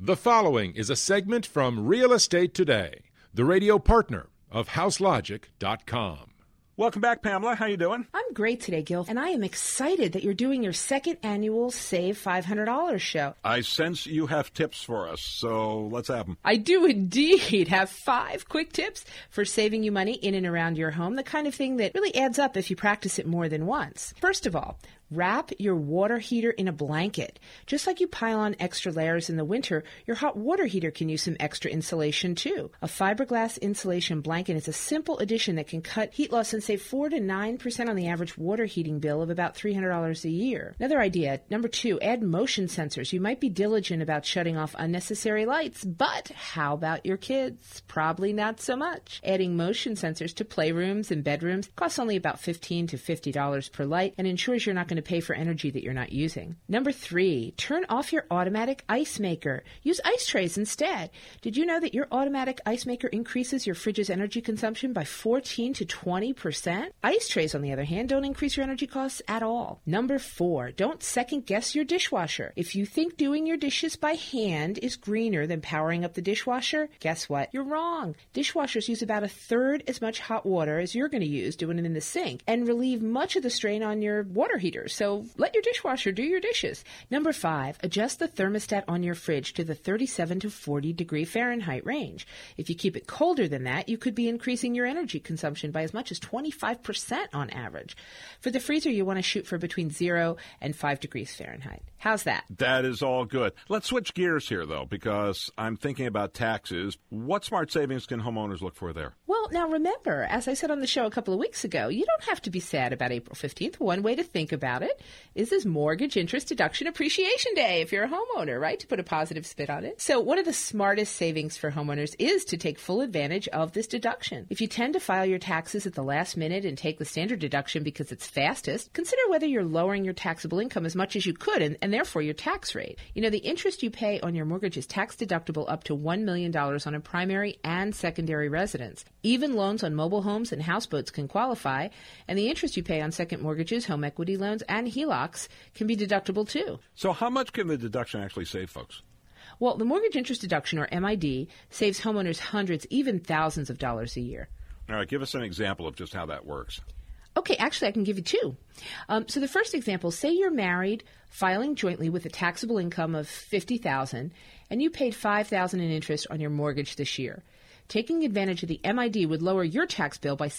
The following is a segment from Real Estate Today, the radio partner of HouseLogic.com. Welcome back, Pamela. How you doing? I'm great today, Gil, and I am excited that you're doing your second annual Save $500 show. I sense you have tips for us, so let's have them. I do indeed have 5 quick tips for saving you money in and around your home, the kind of thing that really adds up if you practice it more than once. First of all, wrap your water heater in a blanket. Just like you pile on extra layers in the winter, your hot water heater can use some extra insulation too. A fiberglass insulation blanket is a simple addition that can cut heat loss and save 4 to 9% on the average water heating bill of about $300 a year. Another idea, number 2, add motion sensors. You might be diligent about shutting off unnecessary lights, but how about your kids? Probably not so much. Adding motion sensors to playrooms and bedrooms costs only about $15 to $50 per light and ensures you're not going to pay for energy that you're not using. Number 3, turn off your automatic ice maker. Use ice trays instead. Did you know that your automatic ice maker increases your fridge's energy consumption by 14 to 20%? Ice trays, on the other hand, don't increase your energy costs at all. Number 4, don't second guess your dishwasher. If you think doing your dishes by hand is greener than powering up the dishwasher, guess what? You're wrong. Dishwashers use about 1/3 as much hot water as you're going to use doing it in the sink and relieve much of the strain on your water heater. So let your dishwasher do your dishes. Number 5, adjust the thermostat on your fridge to the 37 to 40 degree Fahrenheit range. If you keep it colder than that, you could be increasing your energy consumption by as much as 25% on average. For the freezer, you want to shoot for between 0 and 5 degrees Fahrenheit. How's that? That is all good. Let's switch gears here, though, because I'm thinking about taxes. What smart savings can homeowners look for there? Well, now remember, as I said on the show a couple of weeks ago, you don't have to be sad about April 15th. One way to think about it is this Mortgage Interest Deduction Appreciation Day if you're a homeowner, right? To put a positive spin on it. So one of the smartest savings for homeowners is to take full advantage of this deduction. If you tend to file your taxes at the last minute and take the standard deduction because it's fastest, consider whether you're lowering your taxable income as much as you could and therefore your tax rate. You know, the interest you pay on your mortgage is tax deductible up to $1 million on a primary and secondary residence. Even loans on mobile homes and houseboats can qualify, and the interest you pay on second mortgages, home equity loans, and HELOCs can be deductible too. So how much can the deduction actually save folks? Well, the mortgage interest deduction, or MID, saves homeowners hundreds, even thousands of dollars a year. All right, give us an example of just how that works. Okay, actually, I can give you 2. So the first example, say you're married, filing jointly with a taxable income of $50,000, and you paid $5,000 in interest on your mortgage this year. Taking advantage of the MID would lower your tax bill by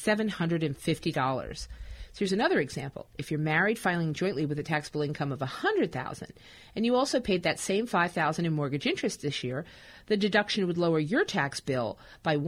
$750. So here's another example. If you're married, filing jointly with a taxable income of $100,000, and you also paid that same $5,000 in mortgage interest this year, the deduction would lower your tax bill by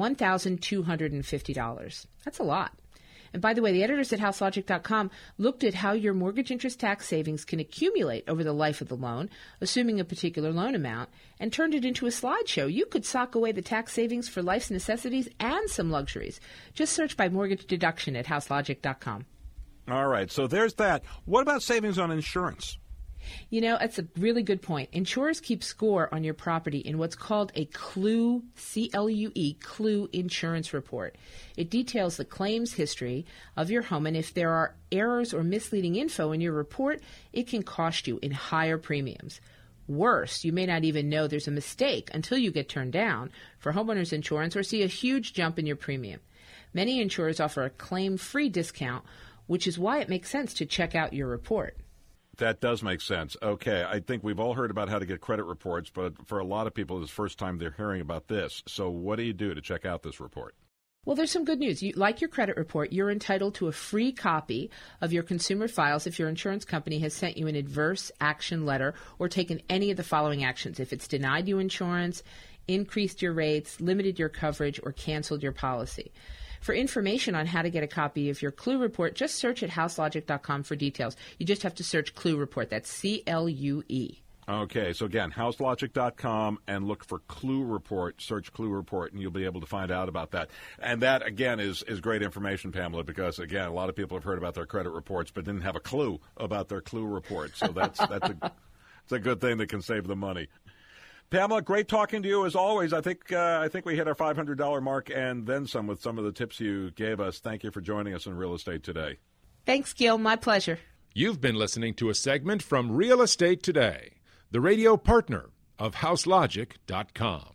$1,250. That's a lot. And by the way, the editors at HouseLogic.com looked at how your mortgage interest tax savings can accumulate over the life of the loan, assuming a particular loan amount, and turned it into a slideshow. You could sock away the tax savings for life's necessities and some luxuries. Just search by mortgage deduction at HouseLogic.com. All right, so there's that. What about savings on insurance? You know, that's a really good point. Insurers keep score on your property in what's called a CLUE, C-L-U-E, CLUE insurance report. It details the claims history of your home, and if there are errors or misleading info in your report, it can cost you in higher premiums. Worse, you may not even know there's a mistake until you get turned down for homeowners insurance or see a huge jump in your premium. Many insurers offer a claim-free discount, which is why it makes sense to check out your report. That does make sense. Okay, I think we've all heard about how to get credit reports, but for a lot of people, it's the first time they're hearing about this. So what do you do to check out this report? Well, there's some good news. Like your credit report, you're entitled to a free copy of your consumer files if your insurance company has sent you an adverse action letter or taken any of the following actions. If it's denied you insurance, increased your rates, limited your coverage, or canceled your policy. For information on how to get a copy of your CLUE report, just search at HouseLogic.com for details. You just have to search CLUE report. That's C-L-U-E. Okay, so again, HouseLogic.com and look for CLUE report. Search CLUE report, and you'll be able to find out about that. And that, again, is great information, Pamela, because, again, a lot of people have heard about their credit reports but didn't have a clue about their CLUE report. So that's a good thing that can save them money. Pamela, great talking to you as always. I think we hit our $500 mark and then some with some of the tips you gave us. Thank you for joining us in Real Estate Today. Thanks, Gil. My pleasure. You've been listening to a segment from Real Estate Today, the radio partner of HouseLogic.com.